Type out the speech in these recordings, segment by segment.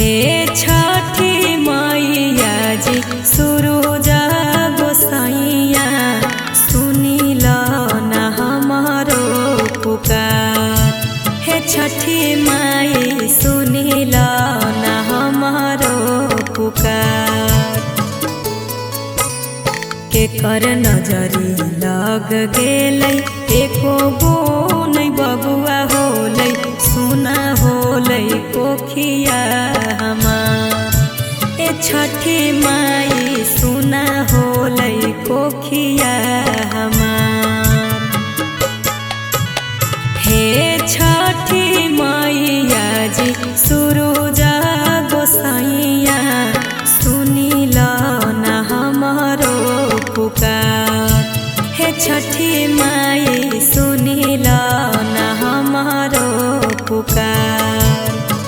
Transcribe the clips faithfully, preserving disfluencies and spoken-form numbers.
हे छठी मैया जी सूरज गोसाइया सुनिल ना हमारो पुकार। हे छठी माई सुनिल ना हमारो पुकार। के कर नजरी लग गेलै एको गो नै बबुआ होलै सुना होलै कोखिया हमार। ए छठी माई सुना होलै कोखिया हमार। हे छठी मैया जी सूरज गोसाइया सुनिल ना हमारो पुकार। हे छठी माई सुनिल ना हमारो पुकार।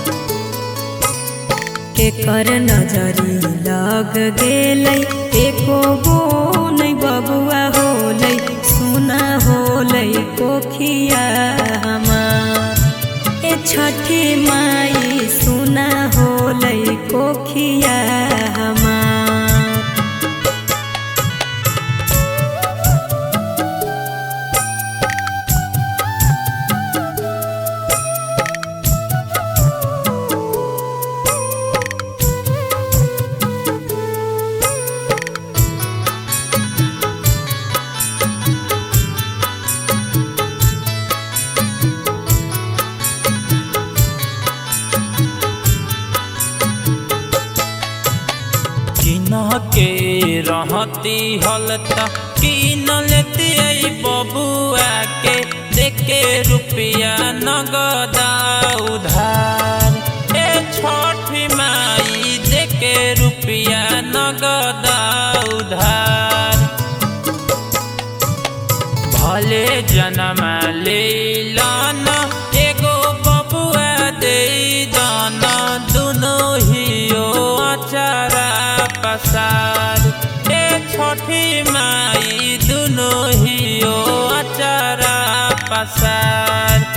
के कर नजरी लग गेलै एको गो नै बबुआ होलै सुना होलै कोखिया हमार। ए छठी माई सुना होलै कोखिया हमार। के रहती हलता कि न लेती आई बबुआ के देके रुपया नगदा उधार। ए छठी माई देके रुपया नगदा उधार। भले जन्म ले लाना एगो बबुआ दे दाना दुनो ही आचारा पसार। ए छठी माई दुनो ही आचारा पसार।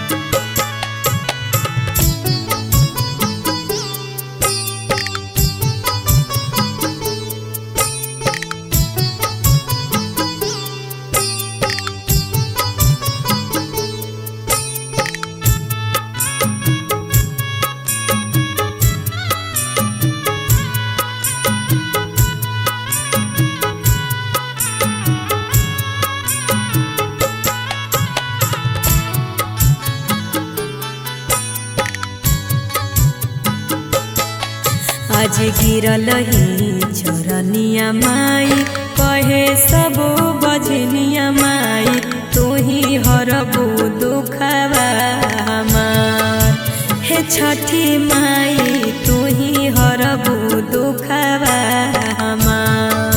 आज गिरल ही चरनिया माई कहे सब बजनिया माई तू ही हरबू दुखवा हमार। हे छठी माई तू ही हरबू दुखवा हमार।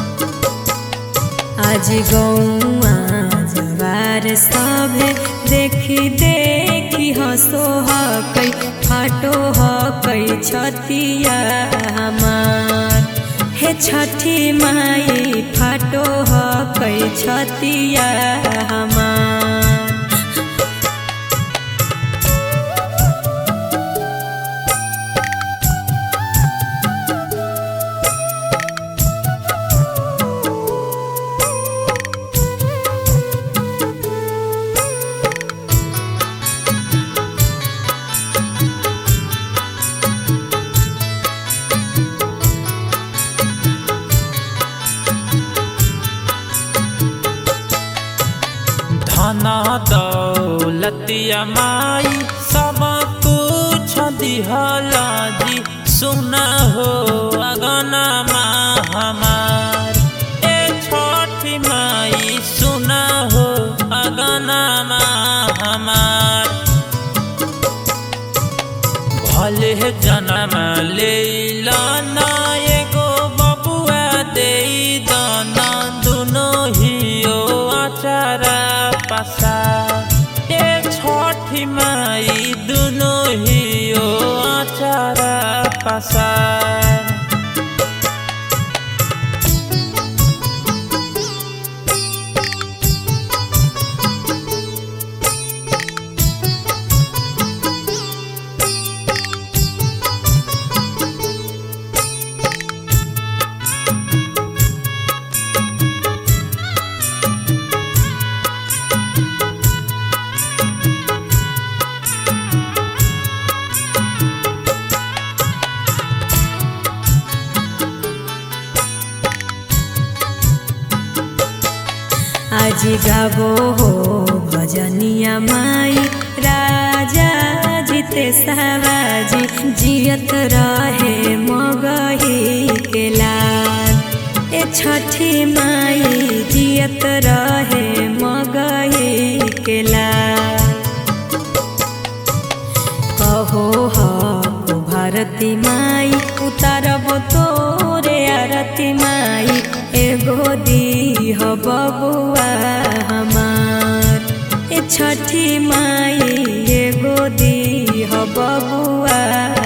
आज गौआ जवार सभे देखी देखी हंसो हकै फाटो हकै छतिया हमार। हे छठी माई फाटो हकै छतिया हमार। धन दौलतिया माई सब कुछ दिहला जी सुना हो अगना माँ हमार। ए छठी माई सुना हो अगना माँ हमार। भले जन्म ले लाना एगो बबुआ दे दाना दुनो ही आचारा पसार। ए छठी माई दुनो ही आचारा पसार। जी गाबो हो भजनिया माई राजा जीते सवाजी जियत रहे मगही के लाल। ए छठी माई जियत रहे मगही के लाल। कहो हको भारती माई उतारब तोरे आरती माई एगो दीह बबुआ हमार। ए छठी माई एगो दीह बबुआ